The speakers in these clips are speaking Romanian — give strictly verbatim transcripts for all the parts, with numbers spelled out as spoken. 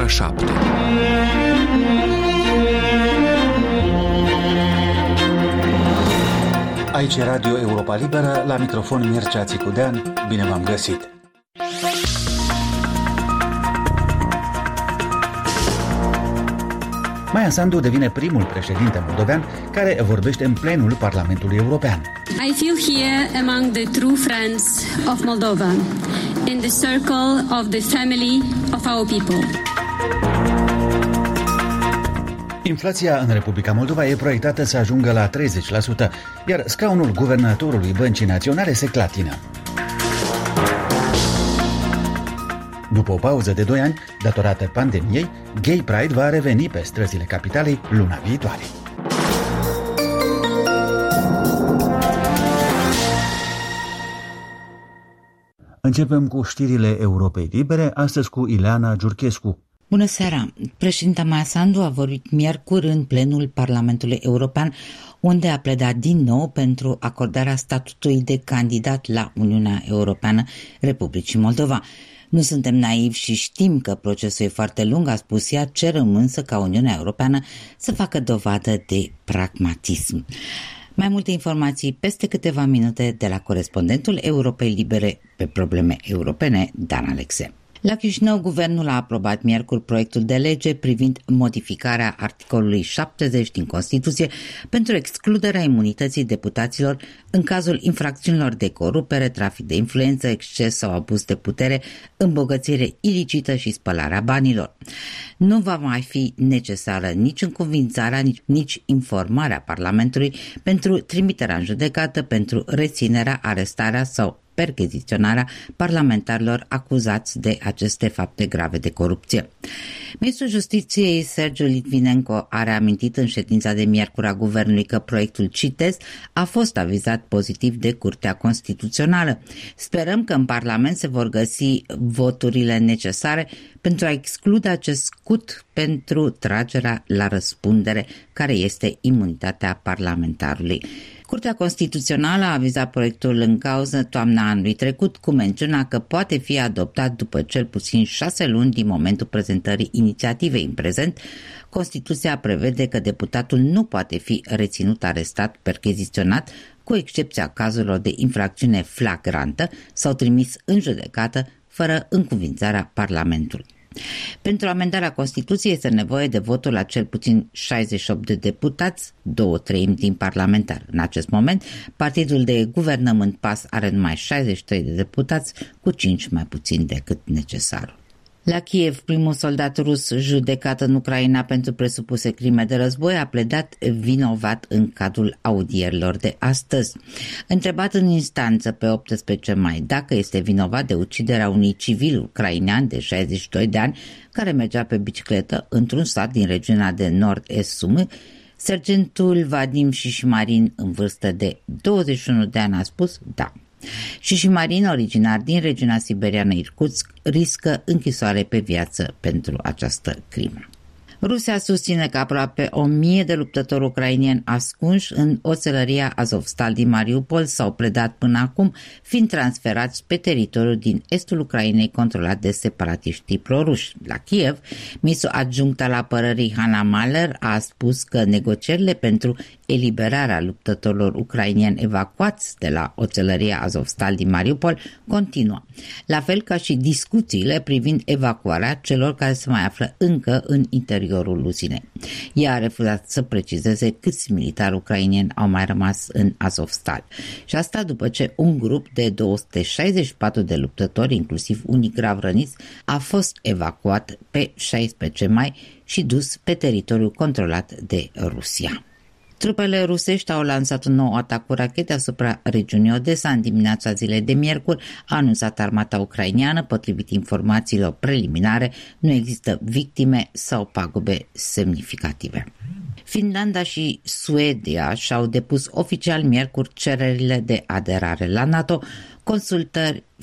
ora șapte. Aici e Radio Europa Liberă, la microfon Mircea Țicudean. Bine v-am găsit! Maia Sandu devine primul președinte moldovean care vorbește în plenul Parlamentului European. I feel here among the true friends of Moldova, in the circle of the family of our people. Inflația în Republica Moldova e proiectată să ajungă la treizeci la sută, iar scaunul guvernatorului Băncii Naționale se clatină. După o pauză de doi ani, datorată pandemiei, Gay Pride va reveni pe străzile capitalei luna viitoare. Începem cu știrile Europei Libere, astăzi cu Ileana Giurchescu. Bună seara! Președinta Maia Sandu a vorbit miercuri în plenul Parlamentului European, unde a pledat din nou pentru acordarea statutului de candidat la Uniunea Europeană Republicii Moldova. Nu suntem naivi și știm că procesul e foarte lung, a spus ea, cerem însă ca Uniunea Europeană să facă dovadă de pragmatism. Mai multe informații peste câteva minute de la corespondentul Europei Libere pe probleme europene, Dan Alexe. La Chișinău, guvernul a aprobat miercuri proiectul de lege privind modificarea articolului șaptezeci din Constituție pentru excluderea imunității deputaților în cazul infracțiunilor de corupere, trafic de influență, exces sau abuz de putere, îmbogățire ilicită și spălarea banilor. Nu va mai fi necesară nici încuvințarea, nici, nici informarea Parlamentului pentru trimiterea în judecată, pentru reținerea, arestarea sau percheziționarea parlamentarilor acuzați de aceste fapte grave de corupție. Ministrul Justiției Sergiu Litvinenko a reamintit în ședința de miercuri a guvernului că proiectul, citez, a fost avizat pozitiv de Curtea Constituțională. Sperăm că în Parlament se vor găsi voturile necesare pentru a exclude acest scut pentru tragerea la răspundere, care este imunitatea parlamentarului. Curtea Constituțională a avizat proiectul în cauză toamna anului trecut cu mențiunea că poate fi adoptat după cel puțin șase luni din momentul prezentării inițiativei. În prezent, Constituția prevede că deputatul nu poate fi reținut, arestat, percheziționat, cu excepția cazurilor de infracțiune flagrantă sau trimis în judecată fără încuvințarea Parlamentului. Pentru amendarea Constituției este nevoie de votul la cel puțin șaizeci și opt de deputați, două treimi din parlamentari. În acest moment, partidul de guvernământ P A S are numai șaizeci și trei de deputați, cu cinci mai puțin decât necesar. La Kiev, primul soldat rus judecat în Ucraina pentru presupuse crime de război a pledat vinovat în cadrul audierilor de astăzi. Întrebat în instanță pe optsprezece mai dacă este vinovat de uciderea unui civil ucrainean de șaizeci și doi de ani care mergea pe bicicletă într-un sat din regiunea de nord-est Sumy, sergentul Vadim Șișmarin, în vârstă de douăzeci și unu de ani, a spus da. Șișmarin, originar din regiunea siberiană Irkutsk, riscă închisoare pe viață pentru această crimă. Rusia susține că aproape o mie de luptători ucrainieni ascunși în oțelăria Azovstal din Mariupol s-au predat până acum, fiind transferați pe teritoriul din estul Ucrainei controlat de separatiștii proruși. La Kiev, ministrul adjunct al apărării Hanna Mahler a spus că negocierile pentru eliberarea luptătorilor ucrainieni evacuați de la oțelăria Azovstal din Mariupol continuă, la fel ca și discuțiile privind evacuarea celor care se mai află încă în interiorul uzinei. Ea a refuzat să precizeze câți militari ucrainieni au mai rămas în Azovstal. Și asta după ce un grup de două sute șaizeci și patru de luptători, inclusiv unii grav răniți, a fost evacuat pe șaisprezece mai și dus pe teritoriul controlat de Rusia. Trupele rusești au lansat un nou atac cu rachete asupra regiunii Odessa în dimineața zilei de miercuri, a anunțat armata ucraineană. Potrivit informațiilor preliminare, nu există victime sau pagube semnificative. Finlanda și Suedia și-au depus oficial miercuri cererile de aderare la NATO, consultări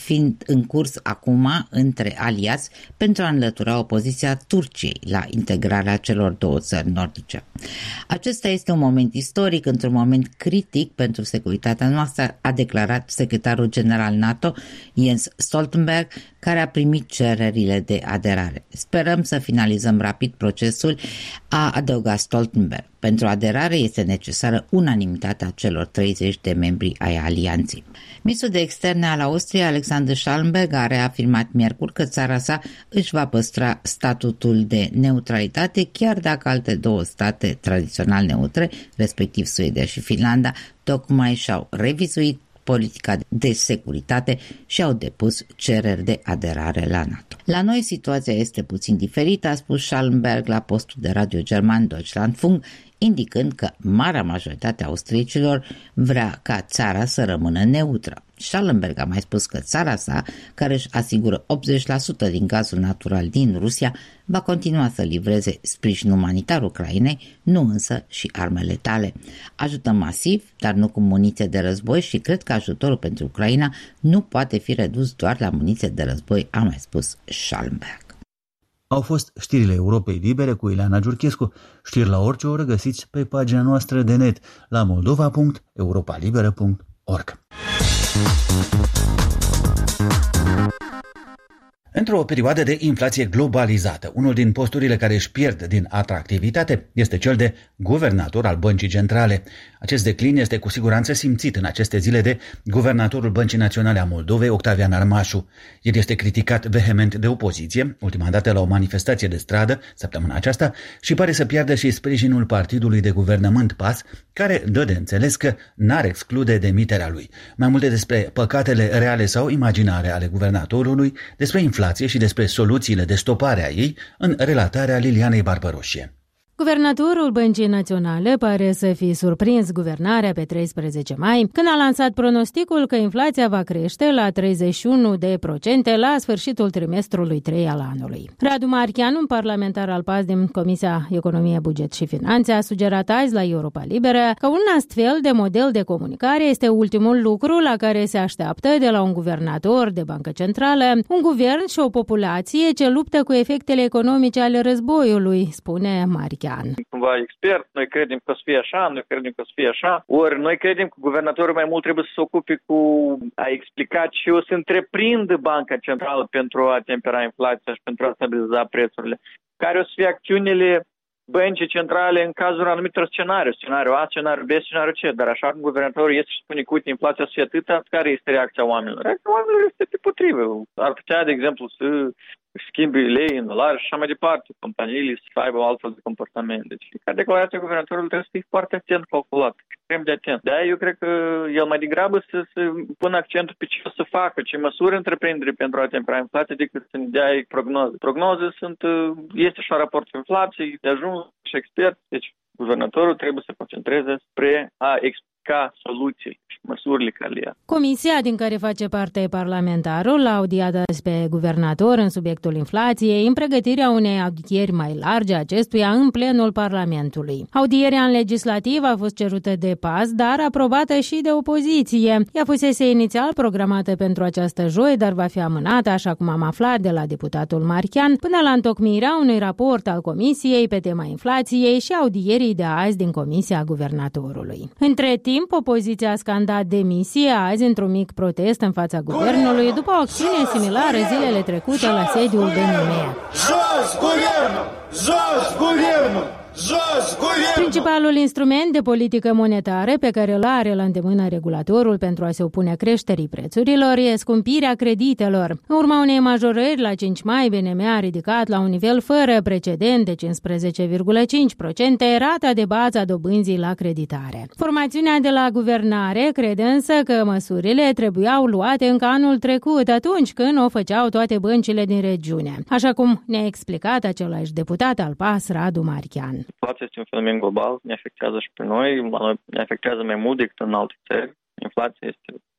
fiind în curs acum între aliați pentru a înlătura opoziția Turciei la integrarea celor două țări nordice. Acesta este un moment istoric, într-un moment critic pentru securitatea noastră, a declarat secretarul general NATO Jens Stoltenberg, care a primit cererile de aderare. Sperăm să finalizăm rapid procesul, a adăugat Stoltenberg. Pentru aderare este necesară unanimitatea celor treizeci de membri ai alianței. Ministrul de Externe al Austriei, Alexander Schallenberg, a reafirmat miercuri că țara sa își va păstra statutul de neutralitate, chiar dacă alte două state tradițional neutre, respectiv Suedia și Finlanda, tocmai și-au revizuit politica de securitate și au depus cereri de aderare la NATO. La noi situația este puțin diferită, a spus Schallenberg la postul de radio german Deutschlandfunk, indicând că marea majoritate a austriecilor vrea ca țara să rămână neutră. Schallenberg a mai spus că țara sa, care își asigură optzeci la sută din gazul natural din Rusia, va continua să livreze sprijin umanitar Ucrainei, nu însă și arme letale. Ajutăm masiv, dar nu cu muniție de război și cred că ajutorul pentru Ucraina nu poate fi redus doar la muniție de război, a mai spus Schallenberg. Au fost știrile Europei Libere cu Ileana Giurchescu. Știri la orice oră găsiți pe pagina noastră de net la moldova punct europa liberă punct org. Într-o perioadă de inflație globalizată, unul din posturile care își pierd din atractivitate este cel de guvernator al Băncii Centrale. Acest declin este cu siguranță simțit în aceste zile de guvernatorul Băncii Naționale a Moldovei, Octavian Armașu. El este criticat vehement de opoziție, ultima dată la o manifestație de stradă, săptămâna aceasta, și pare să piardă și sprijinul partidului de guvernământ P A S, care dă de înțeles că n-ar exclude demiterea lui. Mai multe despre păcatele reale sau imaginare ale guvernatorului, despre inflație și despre soluțiile de stopare a ei în relatarea Lilianei Barbaroșie. Guvernatorul Băncii Naționale pare să fi surprins guvernarea pe treisprezece mai, când a lansat pronosticul că inflația va crește la treizeci și unu de procente la sfârșitul trimestrului trei al anului. Radu Marchian, un parlamentar al P A S din Comisia Economie, Buget și Finanțe, a sugerat azi la Europa Liberă că un astfel de model de comunicare este ultimul lucru la care se așteaptă de la un guvernator de bancă centrală, un guvern și o populație ce luptă cu efectele economice ale războiului, spune Marchian. Cumva expert, noi credem că o să fie așa, noi credem că o să fie așa, ori noi credem că guvernatorul mai mult trebuie să se ocupe cu a explica ce o să întreprindă Banca Centrală pentru a tempera inflația și pentru a stabiliza prețurile, care o să fie acțiunile Băncii Centrale în cazul anumitor scenariu, scenariu A, scenariu B, scenariu C, dar așa cum guvernatorul este și spune că uite, inflația să fie atâta, care este reacția oamenilor? Reacția oamenilor este de potrivă. Ar putea, de exemplu, să schimbi lei în dolari și așa mai departe, companiile să aibă altfel de comportament. Deci, ca declarația guvernatorului trebuie să fie foarte atent calculat, extrem de atent. De-aia eu cred că el mai degrabă să, să pună accentul pe ce o să facă, ce măsuri întreprindere pentru a tempera inflația, decât să ne dea prognoze. Prognoze sunt, este și un raport de inflație, de ajuns și expert, deci guvernatorul trebuie să concentreze spre a explica soluții și măsurile care le ia. Comisia din care face parte parlamentarul l-a audiat azi pe guvernator în subiectul inflației, în pregătirea unei audieri mai largi acestuia în plenul Parlamentului. Audierea în legislativ a fost cerută de P A S, dar aprobată și de opoziție. Ea fusese inițial programată pentru această joi, dar va fi amânată, așa cum am aflat de la deputatul Marchian, până la întocmirea unui raport al Comisiei pe tema inflației și audierii de azi din Comisia Guvernatorului. Între timp, opoziția a scandat demisie azi într-un mic protest în fața guvernului după o acțiune similară zilele trecute la sediul B N M. Jos guvernul! Jos guvernul! Principalul instrument de politică monetară pe care îl are la îndemână regulatorul pentru a se opune creșterii prețurilor e scumpirea creditelor. În urma unei majorări la cinci mai, B N M a ridicat la un nivel fără precedent de cincisprezece virgulă cinci la sută rata de bază a dobânzii la creditare. Formațiunea de la guvernare crede însă că măsurile trebuiau luate încă anul trecut, atunci când o făceau toate băncile din regiune, așa cum ne-a explicat același deputat al P A S, Radu Marchian. Inflația este un fenomen global, ne afectează și pe noi, ne afectează mai mult decât în alte țări. Inflația este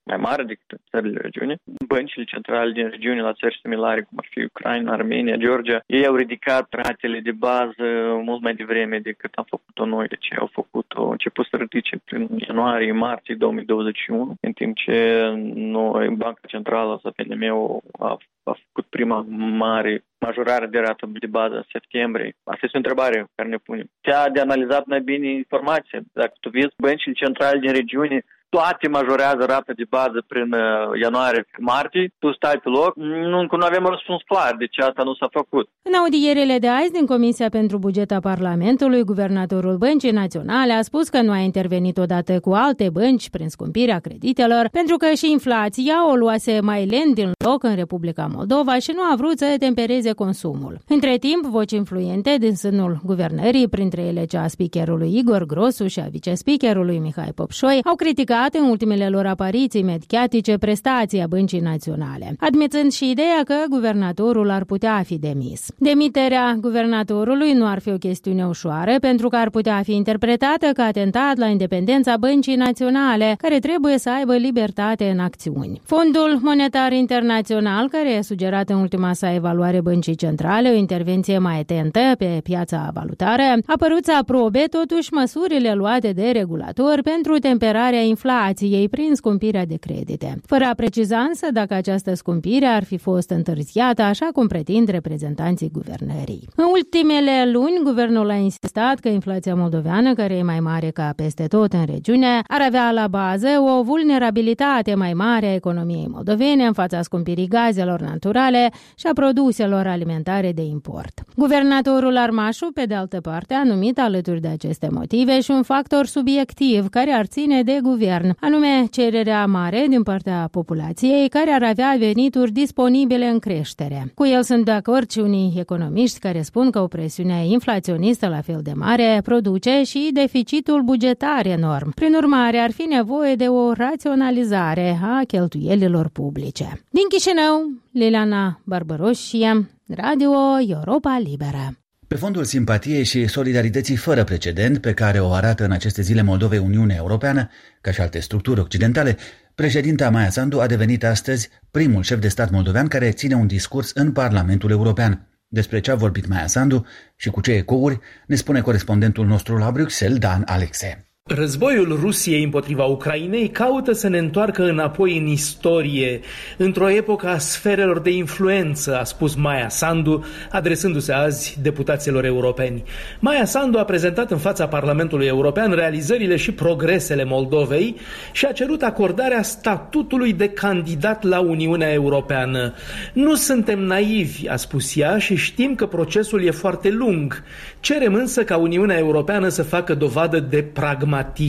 mai mare decât țările regiune. Băncile centrale din regiune la țări similare, cum ar fi Ucraina, Armenia, Georgia, ei au ridicat ratele de bază mult mai devreme decât am făcut-o noi. Deci au făcut-o, au început să ridice prin ianuarie, martie două mii douăzeci și unu, în timp ce noi, Banca Centrală sau P N M-ul a, a făcut prima mare majorare de rată de bază în septembrie. Asta este o întrebare care ne punem. Ți-a de analizat mai bine informația. Dacă tu vezi băncile centrale din regiune, toate majorează rata de bază prin ianuarie-martie, tu stai pe loc, nu, încă nu avem răspuns clar, deci asta nu s-a făcut. În audierele de azi din Comisia pentru Buget a Parlamentului, guvernatorul Băncii Naționale a spus că nu a intervenit odată cu alte bănci prin scumpirea creditelor, pentru că și inflația o luase mai lent din loc în Republica Moldova și nu a vrut să tempereze consumul. Între timp, voci influente din sânul guvernării, printre ele cea a speakerului Igor Grosu și a vicespeakerului Mihai Popșoi, au criticat în ultimele lor apariții mediatice prestația Băncii Naționale, admițând și ideea că guvernatorul ar putea fi demis. Demiterea guvernatorului nu ar fi o chestiune ușoară, pentru că ar putea fi interpretată ca atentat la independența Băncii Naționale, care trebuie să aibă libertate în acțiuni. Fondul Monetar Internațional, care a sugerat în ultima sa evaluare Băncii Centrale o intervenție mai atentă pe piața valutară, a părut să aprobe totuși măsurile luate de regulator pentru temperarea inflației prin scumpirea de credite, fără a preciza însă dacă această scumpire ar fi fost întârziată, așa cum pretind reprezentanții guvernării. În ultimele luni, guvernul a insistat că inflația moldoveană, care e mai mare ca peste tot în regiune, ar avea la bază o vulnerabilitate mai mare a economiei moldovene în fața scumpirii gazelor naturale și a produselor alimentare de import. Guvernatorul Armașu, pe de altă parte, a numit alături de aceste motive și un factor subiectiv care ar ține de guvern, anume cererea mare din partea populației care ar avea venituri disponibile în creștere. Cu el sunt de acord și unii economiști care spun că o presiune inflaționistă la fel de mare produce și deficitul bugetar enorm. Prin urmare, ar fi nevoie de o raționalizare a cheltuielilor publice. Din Chișinău, Liliana Barbăroșie, Radio Europa Liberă. Pe fondul simpatiei și solidarității fără precedent pe care o arată în aceste zile Moldovei Uniunea Europeană, ca și alte structuri occidentale, președinta Maia Sandu a devenit astăzi primul șef de stat moldovean care ține un discurs în Parlamentul European. Despre ce a vorbit Maia Sandu și cu ce ecouri ne spune corespondentul nostru la Bruxelles, Dan Alexe. Războiul Rusiei împotriva Ucrainei caută să ne întoarcă înapoi în istorie, într-o epocă a sferelor de influență, a spus Maia Sandu, adresându-se azi deputaților europeni. Maia Sandu a prezentat în fața Parlamentului European realizările și progresele Moldovei și a cerut acordarea statutului de candidat la Uniunea Europeană. Nu suntem naivi, a spus ea, și știm că procesul e foarte lung. Cerem însă ca Uniunea Europeană să facă dovadă de pragmatism.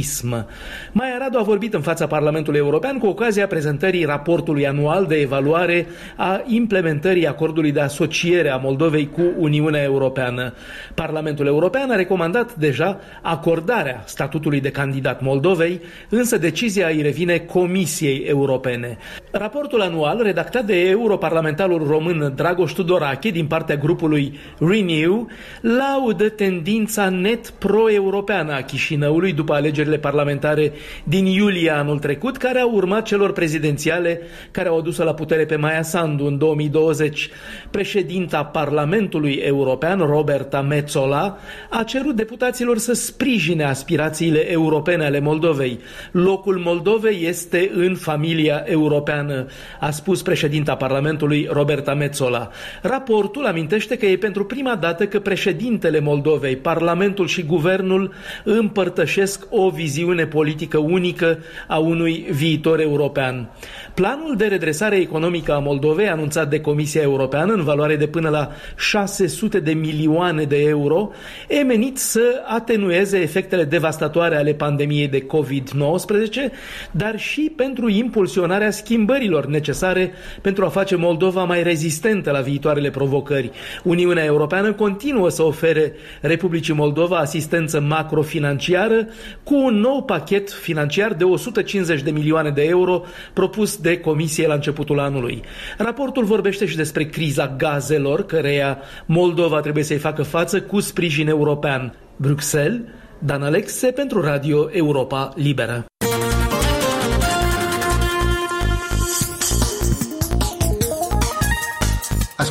Maia Radu a vorbit în fața Parlamentului European cu ocazia prezentării raportului anual de evaluare a implementării acordului de asociere a Moldovei cu Uniunea Europeană. Parlamentul European a recomandat deja acordarea statutului de candidat Moldovei, însă decizia îi revine Comisiei Europene. Raportul anual, redactat de europarlamentarul român Dragoș Tudorache din partea grupului Renew, laudă tendința net pro-europeană a Chișinăului după alegerile parlamentare din iulie anul trecut, care au urmat celor prezidențiale care au adus la putere pe Maia Sandu în două mii douăzeci. Președinta Parlamentului European, Roberta Metsola, a cerut deputaților să sprijine aspirațiile europene ale Moldovei. Locul Moldovei este în familia europeană, a spus președinta Parlamentului Roberta Metsola. Raportul amintește că e pentru prima dată că președintele Moldovei, Parlamentul și Guvernul împărtășesc o viziune politică unică a unui viitor european. Planul de redresare economică a Moldovei, anunțat de Comisia Europeană în valoare de până la șase sute de milioane de euro, e menit să atenueze efectele devastatoare ale pandemiei de covid nouăsprezece, dar și pentru impulsionarea schimbărilor necesare pentru a face Moldova mai rezistentă la viitoarele provocări. Uniunea Europeană continuă să ofere Republicii Moldova asistență macrofinanciară cu un nou pachet financiar de o sută cincizeci de milioane de euro propus de Comisie la începutul anului. Raportul vorbește și despre criza gazelor, căreia Moldova trebuie să-i facă față cu sprijin european. Bruxelles, Dan Alexe pentru Radio Europa Liberă.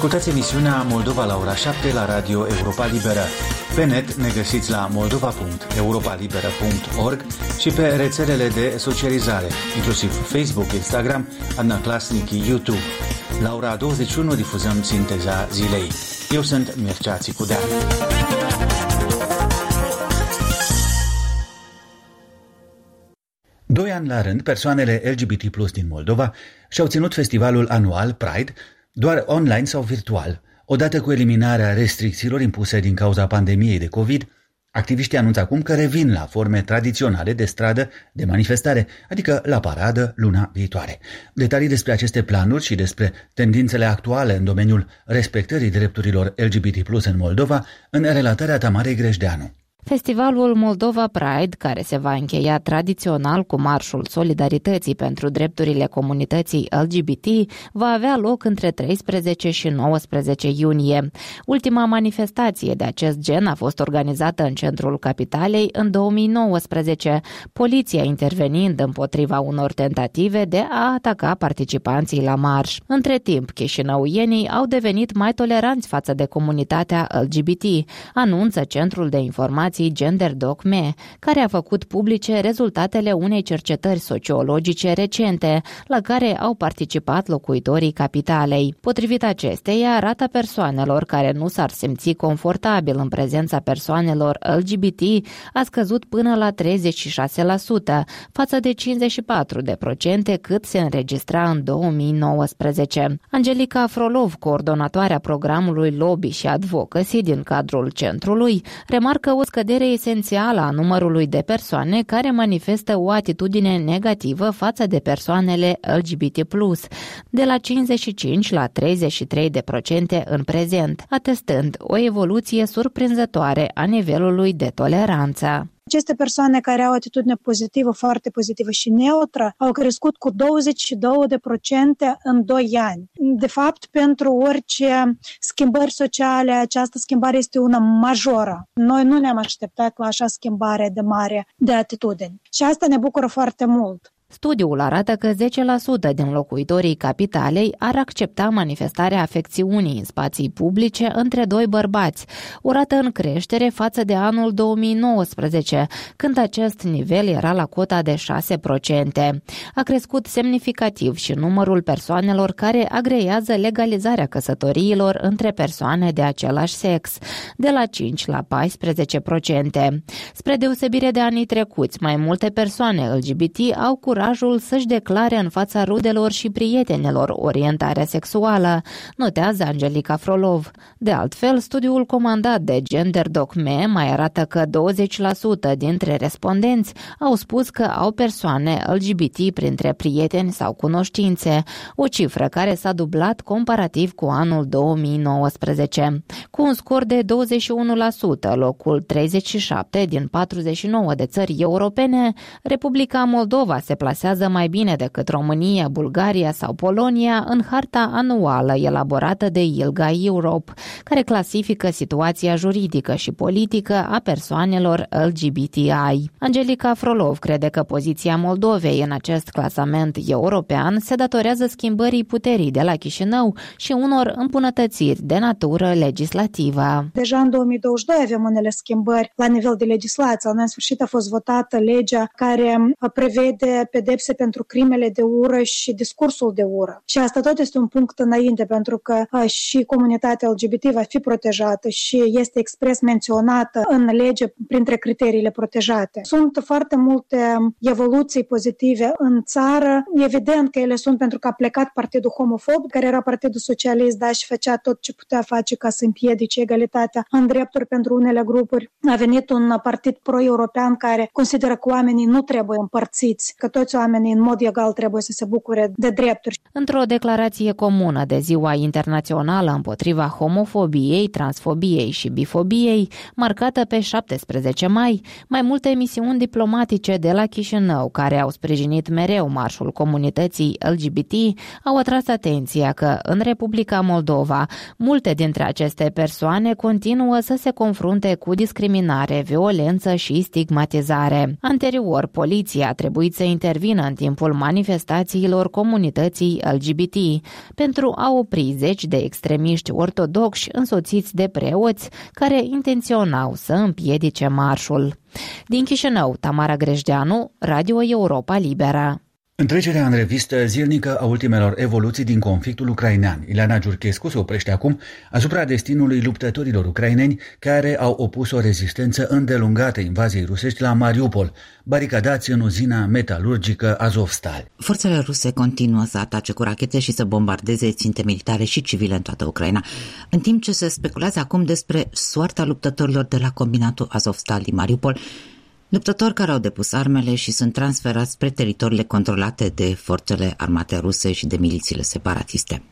Ascultați emisiunea Moldova la ora șapte la Radio Europa Liberă. Pe net ne găsiți la moldova punct europa liberă punct org și pe rețelele de socializare, inclusiv Facebook, Instagram, Adna Clasnic, YouTube. La ora douăzeci și unu difuzăm sinteza zilei. Eu sunt Mircea Țicudean. Doi ani la rând, persoanele L G B T plus din Moldova și-au ținut festivalul anual Pride doar online sau virtual. Odată cu eliminarea restricțiilor impuse din cauza pandemiei de COVID, activiștii anunță acum că revin la forme tradiționale de stradă, de manifestare, adică la paradă luna viitoare. Detalii despre aceste planuri și despre tendințele actuale în domeniul respectării drepturilor L G B T plus în Moldova, în relatarea Tamarei Greșdeanu. Festivalul Moldova Pride, care se va încheia tradițional cu Marșul Solidarității pentru drepturile comunității L G B T, va avea loc între treisprezece și nouăsprezece iunie. Ultima manifestație de acest gen a fost organizată în centrul capitalei în două mii nouăsprezece, poliția intervenind împotriva unor tentative de a ataca participanții la marș. Între timp, chișinăuienii au devenit mai toleranți față de comunitatea L G B T, anunță Centrul de Informații GenderDoc M E, care a făcut publice rezultatele unei cercetări sociologice recente, la care au participat locuitorii capitalei. Potrivit acesteia, rata persoanelor care nu s-ar simți confortabil în prezența persoanelor L G B T a scăzut până la treizeci și șase la sută, față de cincizeci și patru la sută cât se înregistra în două mii nouăsprezece. Angelica Frolov, coordonatoarea programului Lobby și Advocacy din cadrul centrului, remarcă o scădere esențială a numărului de persoane care manifestă o atitudine negativă față de persoanele L G B T plus, de la cincizeci și cinci la treizeci și trei la sută în prezent, atestând o evoluție surprinzătoare a nivelului de toleranță. Aceste persoane care au o atitudine pozitivă, foarte pozitivă și neutră, au crescut cu douăzeci și doi la sută în doi ani. De fapt, pentru orice schimbări sociale, această schimbare este una majoră. Noi nu ne-am așteptat la așa schimbare de mare de atitudini. Și asta ne bucură foarte mult. Studiul arată că zece la sută din locuitorii capitalei ar accepta manifestarea afecțiunii în spații publice între doi bărbați, o rată în creștere față de anul două mii nouăsprezece, când acest nivel era la cota de șase la sută. A crescut semnificativ și numărul persoanelor care agrează legalizarea căsătoriilor între persoane de același sex, de la cinci la paisprezece la sută. Spre deosebire de anii trecuți, mai multe persoane L G B T au curaj curajul să-și declare în fața rudelor și prietenilor orientarea sexuală, notează Angelica Frolov. De altfel, studiul comandat de GenderDoc M E mai arată că douăzeci la sută dintre respondenți au spus că au persoane L G B T printre prieteni sau cunoștințe, o cifră care s-a dublat comparativ cu anul două mii nouăsprezece. Cu un scor de douăzeci și unu la sută, locul treizeci și șapte din patruzeci și nouă de țări europene, Republica Moldova se plasează mai bine decât România, Bulgaria sau Polonia în harta anuală elaborată de ILGA Europe, care clasifică situația juridică și politică a persoanelor L G B T I. Angelica Frolov crede că poziția Moldovei în acest clasament european se datorează schimbării puterii de la Chișinău și unor îmbunătățiri de natură legislativă. Deja în două mii douăzeci și doi avem unele schimbări la nivel de legislație. În sfârșit a fost votată legea care prevede pedepse pentru crimele de ură și discursul de ură. Și asta tot este un punct înainte, pentru că și comunitatea L G B T va fi protejată și este expres menționată în lege printre criteriile protejate. Sunt foarte multe evoluții pozitive în țară. Evident că ele sunt pentru că a plecat partidul homofob, care era partidul socialist, da, și făcea tot ce putea face ca să împiedice egalitatea în drepturi pentru unele grupuri. A venit un partid pro-european care consideră că oamenii nu trebuie împărțiți, că toți oamenii în mod egal trebuie să se bucure de drepturi. Într-o declarație comună de Ziua Internațională împotriva homofobiei, transfobiei și bifobiei, marcată pe șaptesprezece mai, mai multe misiuni diplomatice de la Chișinău, care au sprijinit mereu marșul comunității L G B T, au atras atenția că în Republica Moldova multe dintre aceste persoane continuă să se confrunte cu discriminare, violență și stigmatizare. Anterior, poliția a trebuit să intervină intervină în timpul manifestațiilor comunității L G B T pentru a opri zeci de extremiști ortodoxi însoțiți de preoți care intenționau să împiedice marșul. Din Chișinău, Tamara Grejdeanu, Radio Europa Liberă. Întrecerea în revistă zilnică a ultimelor evoluții din conflictul ucrainean. Ileana Giurchescu se oprește acum asupra destinului luptătorilor ucraineni care au opus o rezistență îndelungată invaziei rusești la Mariupol, baricadați în uzina metalurgică Azovstal. Forțele ruse continuă să atace cu rachete și să bombardeze ținte militare și civile în toată Ucraina, în timp ce se speculează acum despre soarta luptătorilor de la combinatul Azovstal din Mariupol, luptători care au depus armele și sunt transferați spre teritoriile controlate de forțele armate ruse și de milițiile separatiste.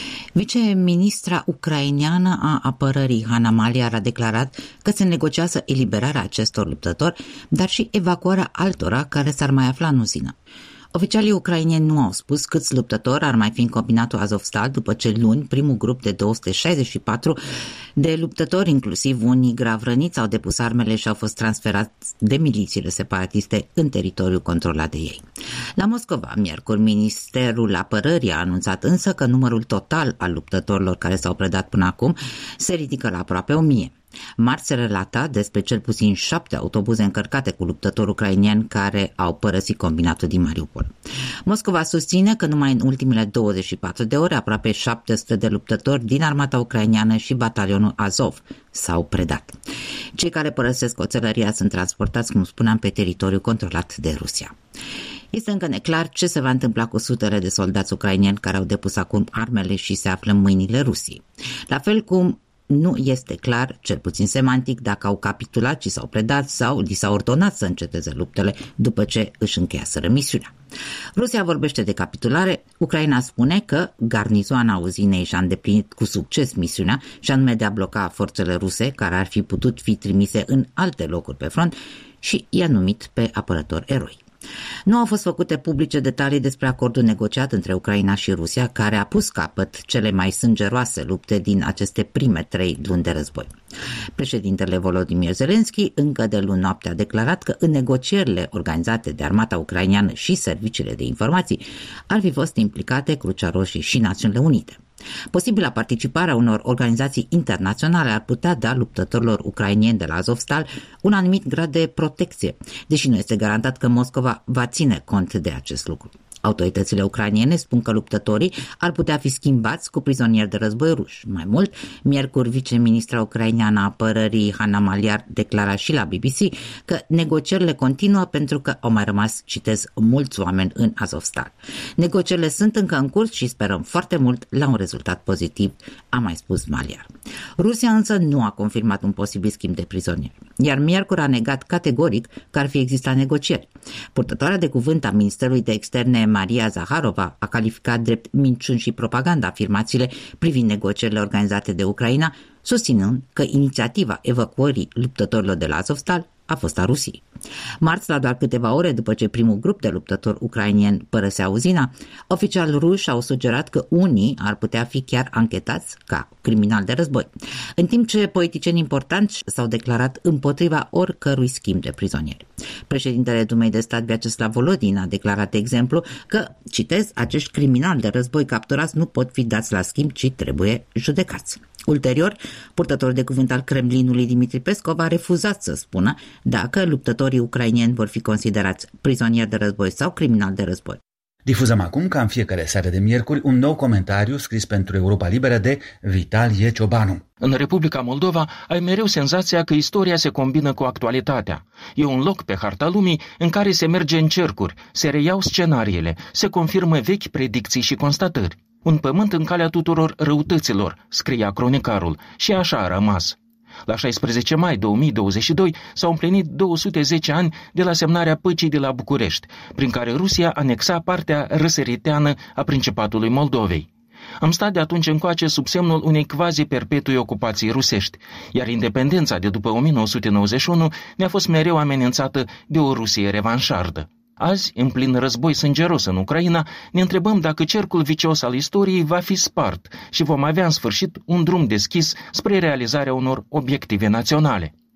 Viceministra ucraineană a apărării Hanna Maliar a declarat că se negociază eliberarea acestor luptători, dar și evacuarea altora care s-ar mai afla în uzină. Oficialii ucraineni nu au spus câți luptători ar mai fi în combinatul Azovstal după ce luni primul grup de două sute șaizeci și patru de luptători, inclusiv unii grav răniți, au depus armele și au fost transferați de milițiile separatiste în teritoriul controlat de ei. La Moscova, miercuri, Ministerul Apărării a anunțat însă că numărul total al luptătorilor care s-au predat până acum se ridică la aproape o mie. Marți se relata despre cel puțin șapte autobuze încărcate cu luptători ucraineni care au părăsit combinatul din Mariupol. Moscova susține că numai în ultimele douăzeci și patru de ore aproape șapte sute de luptători din armata ucraineană și batalionul Azov s-au predat. Cei care părăsesc oțelăria sunt transportați, cum spuneam, pe teritoriul controlat de Rusia. Este încă neclar ce se va întâmpla cu sutele de soldați ucraineni care au depus acum armele și se află în mâinile Rusiei. La fel cum nu este clar, cel puțin semantic, dacă au capitulat și s-au predat sau li s-a ordonat să înceteze luptele după ce își încheiaseră misiunea. Rusia vorbește de capitulare, Ucraina spune că garnizoana uzinei și-a îndeplinit cu succes misiunea, și anume de a bloca forțele ruse care ar fi putut fi trimise în alte locuri pe front, și i-a numit pe apărători eroi. Nu au fost făcute publice detalii despre acordul negociat între Ucraina și Rusia, care a pus capăt cele mai sângeroase lupte din aceste prime trei luni de război. Președintele Volodymyr Zelensky încă de luni noapte a declarat că în negocierile organizate de armata ucraineană și serviciile de informații ar fi fost implicate Crucea Roșie și Națiunile Unite. Posibila participarea unor organizații internaționale ar putea da luptătorilor ucraineni de la Azovstal un anumit grad de protecție, deși nu este garantat că Moscova va ține cont de acest lucru. Autoritățile ucrainene spun că luptătorii ar putea fi schimbați cu prizonieri de război ruși. Mai mult, miercuri, viceministra ucraineană a apărării Hanna Maliar declara și la B B C că negocierile continuă pentru că au mai rămas, citez, mulți oameni în Azovstal. Negocierile sunt încă în curs și sperăm foarte mult la un rezultat pozitiv, a mai spus Maliar. Rusia însă nu a confirmat un posibil schimb de prizonieri, iar miercuri a negat categoric că ar fi existat negocieri. Purtătoarea de cuvânt a Ministerului de Externe Maria Zaharova a calificat drept minciuni și propaganda afirmațiile privind negocierile organizate de Ucraina, susținând că inițiativa evacuării luptătorilor de la Azovstal a fost a Rusiei. Marți, la doar câteva ore după ce primul grup de luptători ucraineni părăsea uzina, oficiali ruși au sugerat că unii ar putea fi chiar anchetați ca criminali de război, în timp ce politicieni importanți s-au declarat împotriva oricărui schimb de prizonieri. Președintele Dumei de Stat Vyacheslav Volodin a declarat, de exemplu, că, citez, acești criminali de război capturați nu pot fi dați la schimb, ci trebuie judecați. Ulterior, purtătorul de cuvânt al Kremlinului Dmitri Peskov a refuzat să spună dacă luptătorii ucraineni vor fi considerați prizonieri de război sau criminali de război. Difuzăm acum, ca în fiecare seară de miercuri, un nou comentariu scris pentru Europa Liberă de Vitalie Ciobanu. În Republica Moldova ai mereu senzația că istoria se combină cu actualitatea. E un loc pe harta lumii în care se merge în cercuri, se reiau scenariile, se confirmă vechi predicții și constatări. Un pământ în calea tuturor răutăților, scria cronicarul, și așa a rămas. La șaisprezece mai două mii douăzeci și doi s-au împlinit două sute zece ani de la semnarea păcii de la București, prin care Rusia anexa partea răsăriteană a Principatului Moldovei. Am stat de atunci încoace sub semnul unei quasi-perpetui ocupații rusești, iar independența de după o mie nouă sute nouăzeci și unu ne-a fost mereu amenințată de o Rusie revanșardă. Azi, în plin război sângeros în Ucraina, ne întrebăm dacă cercul vicios al istoriei va fi spart și vom avea în sfârșit un drum deschis spre realizarea unor obiective naționale.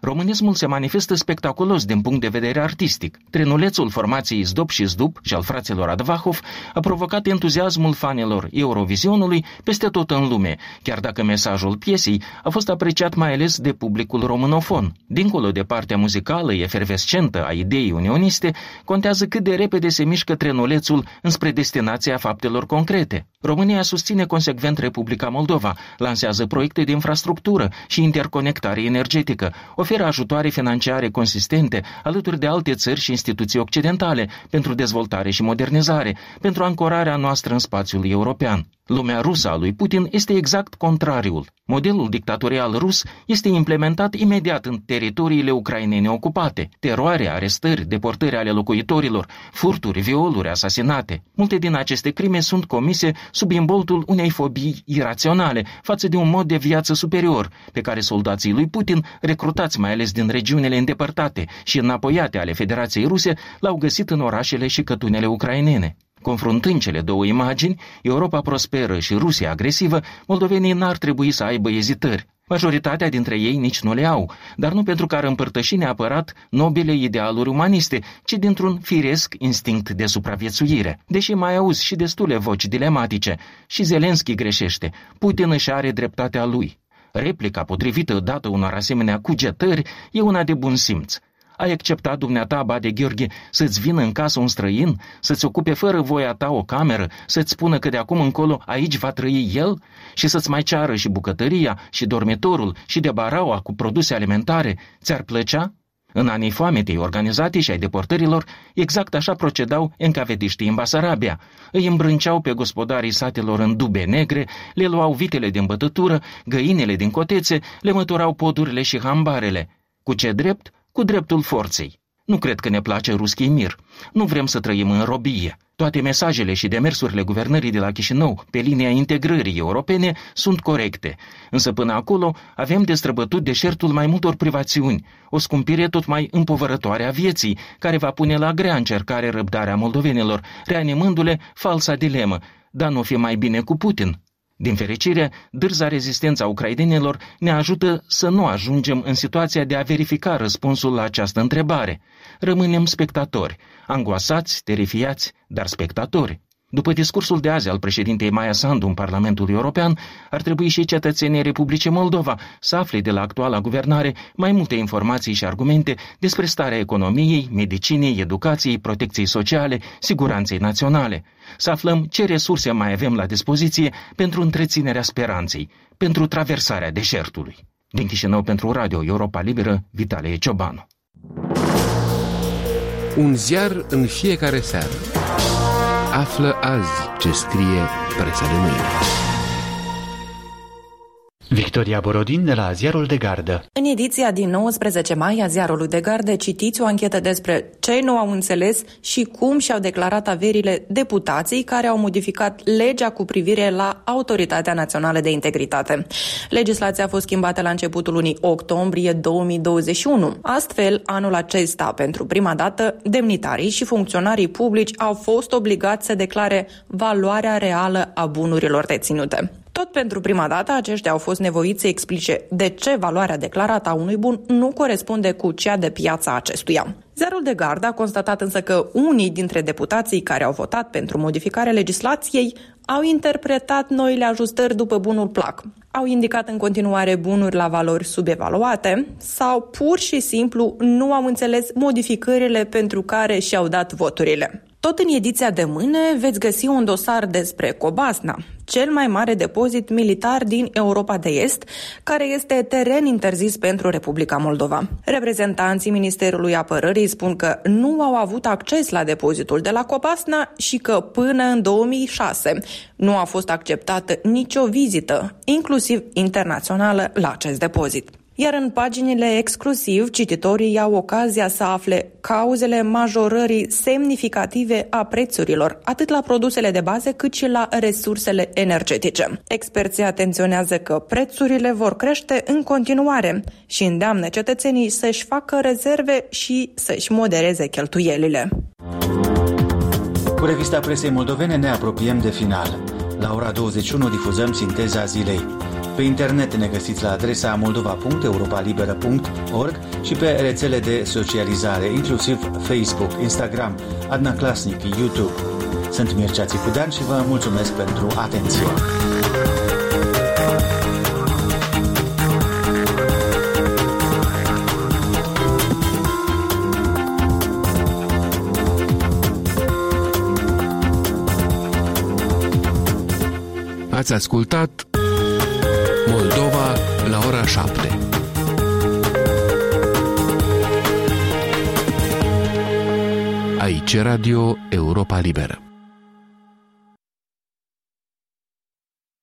Românismul se manifestă spectaculos din punct de vedere artistic. Trenulețul formației Zdop și Zdup și al fraților Advahov a provocat entuziasmul fanilor Eurovisionului peste tot în lume, chiar dacă mesajul piesei a fost apreciat mai ales de publicul românofon. Dincolo de partea muzicală efervescentă a ideii unioniste, contează cât de repede se mișcă trenulețul înspre destinația faptelor concrete. România susține consecvent Republica Moldova, lansează proiecte de infrastructură și interconectare energetică, oferă ajutoare financiare consistente alături de alte țări și instituții occidentale pentru dezvoltare și modernizare, pentru ancorarea noastră în spațiul european. Lumea rusă a lui Putin este exact contrariul. Modelul dictatorial rus este implementat imediat în teritoriile ucrainene ocupate. Teroare, arestări, deportări ale locuitorilor, furturi, violuri, asasinate. Multe din aceste crime sunt comise sub imboltul unei fobii iraționale față de un mod de viață superior, pe care soldații lui Putin, recrutați mai ales din regiunile îndepărtate și înapoiate ale Federației Ruse, l-au găsit în orașele și cătunele ucrainene. Confruntând cele două imagini, Europa prosperă și Rusia agresivă, moldovenii n-ar trebui să aibă ezitări. Majoritatea dintre ei nici nu le au, dar nu pentru că ar împărtăși neapărat nobile idealuri umaniste, ci dintr-un firesc instinct de supraviețuire. Deși mai auzi și destule voci dilematice, și Zelenski greșește, Putin își are dreptatea lui. Replica potrivită dată unor asemenea cugetări e una de bun simț. Ai acceptat dumneata, Bade Gheorghe, să-ți vină în casă un străin, să-ți ocupe fără voia ta o cameră, să-ți spună că de acum încolo aici va trăi el și să-ți mai ceară și bucătăria, și dormitorul, și de baraua cu produse alimentare? Ți-ar plăcea? În anii foametei organizate și ai deportărilor, exact așa procedau encavediștii în Basarabia. Îi îmbrânceau pe gospodarii satelor în dube negre, le luau vitele din bătătură, găinile din cotețe, le măturau podurile și hambarele. Cu ce drept? Cu dreptul forței. Nu cred că ne place ruschii mir. Nu vrem să trăim în robie. Toate mesajele și demersurile guvernării de la Chișinău pe linia integrării europene sunt corecte. Însă până acolo avem de străbătut deșertul mai multor privațiuni, o scumpire tot mai împovărătoare a vieții, care va pune la grea încercare răbdarea moldovenilor, reanimându-le falsa dilemă: dar nu fi mai bine cu Putin? Din fericire, dârza rezistența ucrainenilor ne ajută să nu ajungem în situația de a verifica răspunsul la această întrebare. Rămânem spectatori, angoasați, terifiați, dar spectatori. După discursul de azi al președintei Maia Sandu în Parlamentul European, ar trebui și cetățenii Republicii Moldova să afle de la actuala guvernare mai multe informații și argumente despre starea economiei, medicinei, educației, protecției sociale, siguranței naționale. Să aflăm ce resurse mai avem la dispoziție pentru întreținerea speranței, pentru traversarea deșertului. Din Chișinău pentru Radio Europa Liberă, Vitalie Ciobanu. Un ziar în fiecare seară. Află azi ce scrie presa de mâine. Victoria Borodin de la Ziarul de Gardă. În ediția din nouăsprezece mai a Ziarului de Gardă citiți o anchetă despre ce nu au înțeles și cum și-au declarat averile deputații care au modificat legea cu privire la Autoritatea Națională de Integritate. Legislația a fost schimbată la începutul lunii octombrie două mii douăzeci și unu. Astfel, anul acesta, pentru prima dată, demnitarii și funcționarii publici au fost obligați să declare valoarea reală a bunurilor deținute. Tot pentru prima dată, aceștia au fost nevoiți să explice de ce valoarea declarată a unui bun nu corespunde cu cea de piață a acestuia. Ziarul de Gardă a constatat însă că unii dintre deputații care au votat pentru modificarea legislației au interpretat noile ajustări după bunul plac. Au indicat în continuare bunuri la valori subevaluate sau pur și simplu nu au înțeles modificările pentru care și-au dat voturile. Tot în ediția de mâine veți găsi un dosar despre Cobasna, cel mai mare depozit militar din Europa de Est, care este teren interzis pentru Republica Moldova. Reprezentanții Ministerului Apărării spun că nu au avut acces la depozitul de la Cobasna și că până în două mii șase nu a fost acceptată nicio vizită, inclusiv internațională, la acest depozit. Iar în paginile exclusiv, cititorii au ocazia să afle cauzele majorării semnificative a prețurilor, atât la produsele de bază cât și la resursele energetice. Experții atenționează că prețurile vor crește în continuare și îndeamnă cetățenii să-și facă rezerve și să-și modereze cheltuielile. Cu revista presei moldovene ne apropiem de final. La ora douăzeci și unu difuzăm Sinteza zilei. Pe internet ne găsiți la adresa moldova punct europa liberă punct org și pe rețele de socializare, inclusiv Facebook, Instagram, Adna Klasnic, YouTube. Sunt Mircea Țicudean și vă mulțumesc pentru atenție. Ați ascultat Moldova la ora șapte. Aici Radio Europa Liberă.